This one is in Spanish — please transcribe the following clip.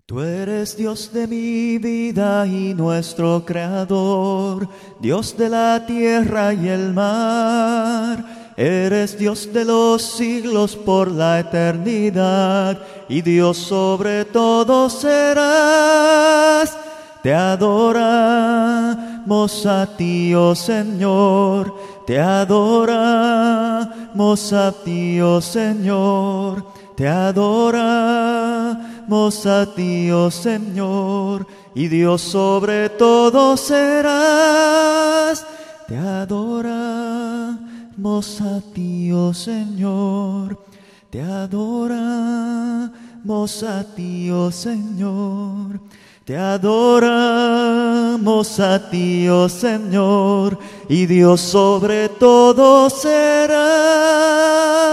Tú eres Dios de mi vida y nuestro Creador, Dios de la tierra y el mar. Eres Dios de los siglos por la eternidad, y Dios sobre todo serás. Te adoramos a ti, oh Señor, te adoramos a ti, oh Señor, te adoramos a ti, oh Señor, y Dios sobre todo serás. Te adoramos a ti, oh Señor, te adoramos a ti, oh Señor. Te adoramos a ti, oh Señor, y Dios sobre todo serás.